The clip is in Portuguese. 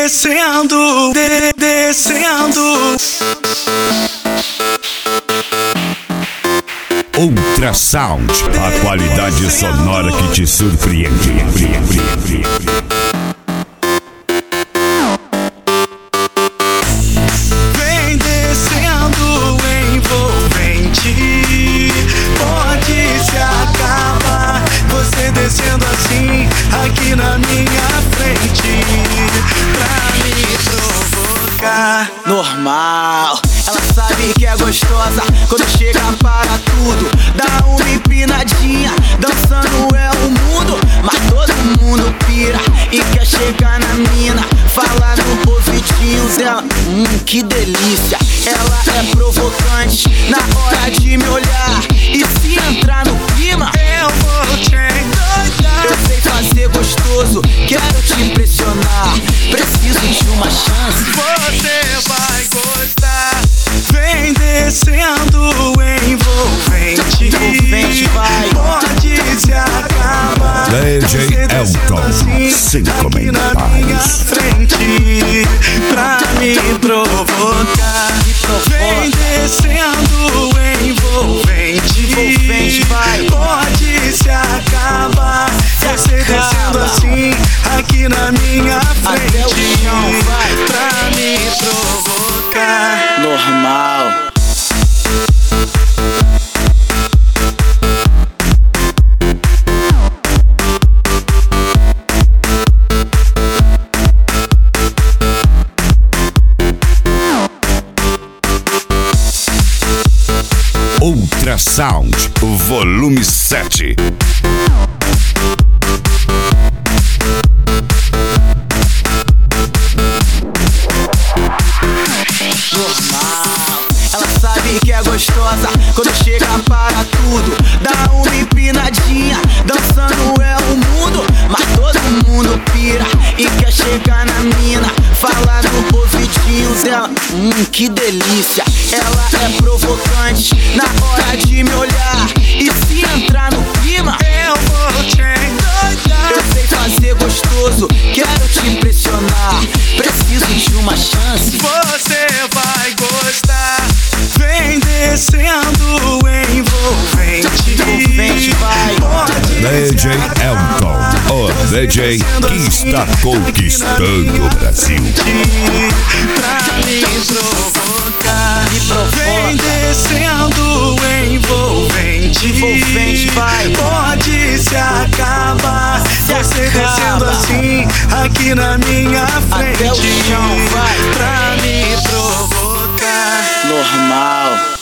descendo, descendo. Ultrasound, a qualidade sonora que te surpreende. Vem descendo envolvente, pode se acabar. Você descendo assim, aqui na minha frente, pra me provocar. Normal, ela sabe que é gostosa quando chega para tudo. Dá uma empinadinha, dançando é o mundo. Mas todo mundo pira e quer chegar na mina. Fala no ouvidinho dela, que delícia. Ela é provocante na hora de me olhar. E se entrar no clima, Eu vou te endoidar. eu sei fazer gostoso, quero te impressionar. Preciso de uma chance. Você vai gostar. Vem descendo envolvente, Envolvente, vai. pode se acabar. DJ Você descendo Elton, assim, sem aqui na minha comentários. frente, pra me provocar. Vem descendo envolvente, Envolvente, vai. pode se acabar. Você descendo assim, aqui na minha Até o frente, chão, vai. pra me provocar. Normal. Ultrasound, volume 7. Normal, ela sabe que é gostosa quando chega para tudo. Dá uma empinadinha, dançando é o mundo. Mas todo mundo pira e quer chegar na mina. Fala no ouvidinho dela, que delícia. Ela é provocante na hora de me olhar. E se entrar no clima, Eu vou te endoidar. eu sei fazer gostoso, quero te impressionar. Preciso de uma chance. Você vai gostar. Vem descendo envolvente, Envolvente, vai. pode DJ Elton, o DJ que está conquistando o Brasil. pra me provocar. Me provoca. Vem descendo envolvente, Envolvente, vai. pode se acabar. Você acaba. descendo assim, aqui na minha frente, Até o chão, vai. pra me provocar. Normal.